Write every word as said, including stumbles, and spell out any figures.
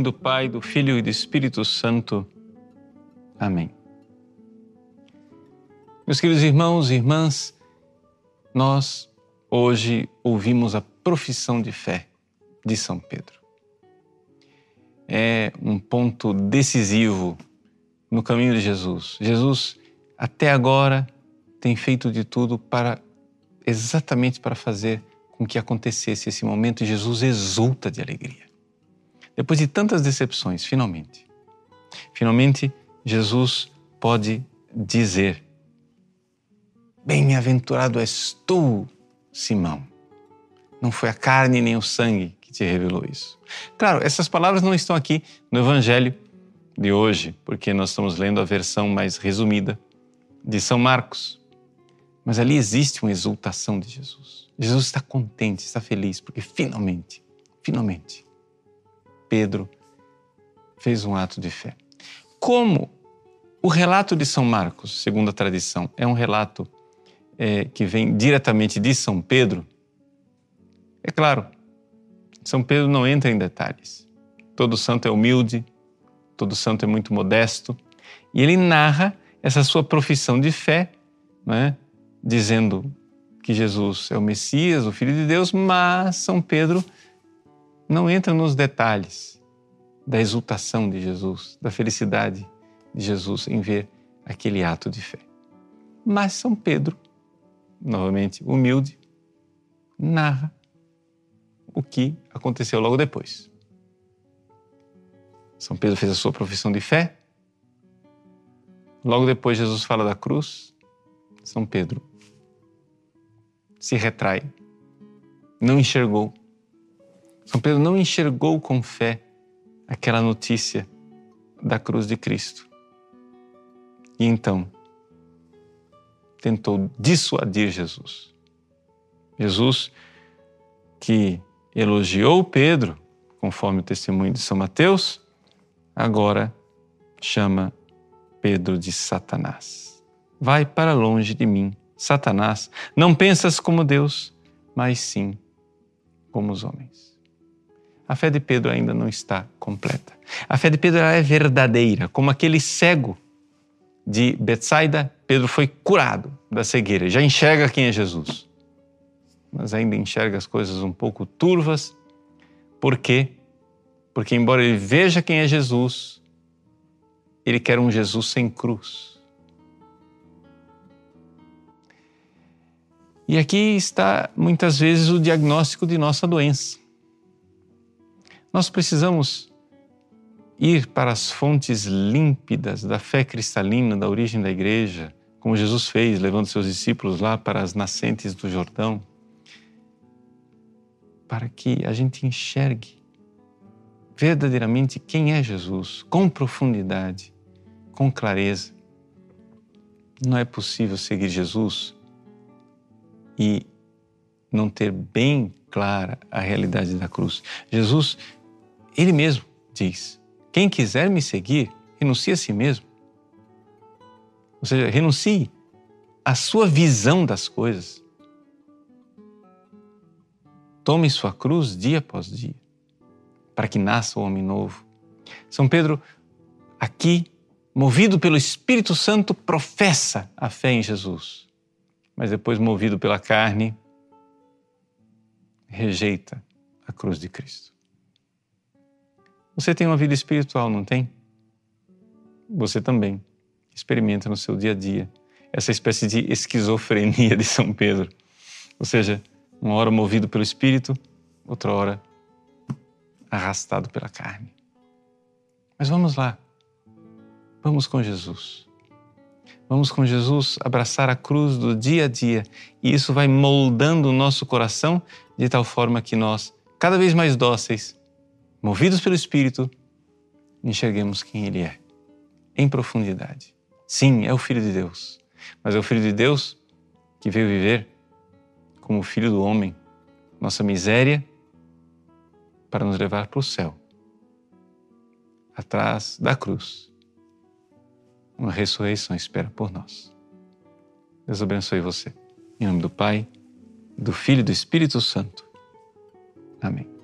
do Pai, do Filho e do Espírito Santo. Amém. Meus queridos irmãos e irmãs, nós hoje ouvimos a profissão de fé de São Pedro. É um ponto decisivo no caminho de Jesus. Jesus, até agora, tem feito de tudo para, exatamente para fazer com que acontecesse esse momento e Jesus exulta de alegria. Depois de tantas decepções, finalmente, finalmente Jesus pode dizer: bem-aventurado és tu, Simão. Não foi a carne nem o sangue que te revelou isso. Claro, essas palavras não estão aqui no Evangelho de hoje, porque nós estamos lendo a versão mais resumida de São Marcos. Mas ali existe uma exultação de Jesus. Jesus está contente, está feliz, porque finalmente, finalmente, Pedro fez um ato de fé. Como o relato de São Marcos, segundo a tradição, é um relato é, que vem diretamente de São Pedro, é claro, São Pedro não entra em detalhes. Todo santo é humilde, todo santo é muito modesto, e ele narra essa sua profissão de fé, né, dizendo que Jesus é o Messias, o Filho de Deus, mas São Pedro não entra nos detalhes da exultação de Jesus, da felicidade de Jesus em ver aquele ato de fé. Mas São Pedro, novamente humilde, narra o que aconteceu logo depois. São Pedro fez a sua profissão de fé. Logo depois Jesus fala da cruz. São Pedro se retrai, não enxergou. São Pedro não enxergou com fé aquela notícia da cruz de Cristo. E então tentou dissuadir Jesus. Jesus, que elogiou Pedro, conforme o testemunho de São Mateus, agora chama Pedro de Satanás. Vai para longe de mim, Satanás. Não pensas como Deus, mas sim como os homens. A fé de Pedro ainda não está completa. A fé de Pedro é verdadeira, como aquele cego de Betsaida. Pedro foi curado da cegueira, já enxerga quem é Jesus. Mas ainda enxerga as coisas um pouco turvas. Por quê? Porque embora ele veja quem é Jesus, ele quer um Jesus sem cruz. E aqui está muitas vezes o diagnóstico de nossa doença. Nós precisamos ir para as fontes límpidas da fé cristalina, da origem da igreja, como Jesus fez, levando seus discípulos lá para as nascentes do Jordão, para que a gente enxergue verdadeiramente quem é Jesus, com profundidade, com clareza. Não é possível seguir Jesus e não ter bem clara a realidade da cruz. Jesus, ele mesmo diz: quem quiser me seguir, renuncie a si mesmo. Ou seja, renuncie à sua visão das coisas. Tome sua cruz dia após dia, para que nasça o homem novo. São Pedro, aqui, movido pelo Espírito Santo, professa a fé em Jesus. Mas depois, movido pela carne, rejeita a cruz de Cristo. Você tem uma vida espiritual, não tem? Você também experimenta no seu dia a dia essa espécie de esquizofrenia de São Pedro. Ou seja, uma hora movido pelo Espírito, outra hora arrastado pela carne. Mas vamos lá. Vamos com Jesus. Vamos com Jesus abraçar a cruz do dia a dia. E isso vai moldando o nosso coração de tal forma que nós, cada vez mais dóceis, movidos pelo Espírito, enxerguemos quem Ele é, em profundidade. Sim, é o Filho de Deus, mas é o Filho de Deus que veio viver como Filho do homem, nossa miséria, para nos levar para o céu. Atrás da cruz, uma ressurreição espera por nós. Deus abençoe você. Em nome do Pai, do Filho e do Espírito Santo. Amém.